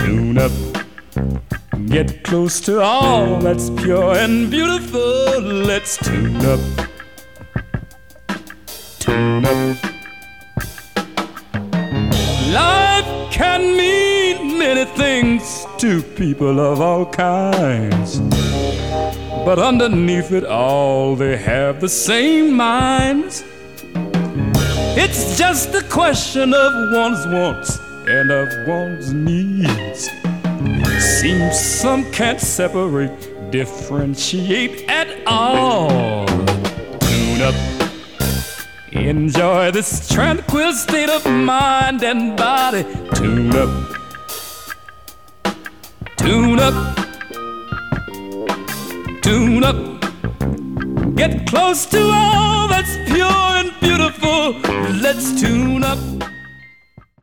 tune up. Get close to all that's pure and beautiful. Let's tune up. Tune up. Life can mean many things to people of all kinds, but underneath it all they have the same minds. It's just a question of one's wants and of one's needs. Seems some can't separate, differentiate at all. Tune up. Enjoy this tranquil state of mind and body. Tune up. Tune up. Tune up. Get close to all that's pure and beautiful. Let's tune up.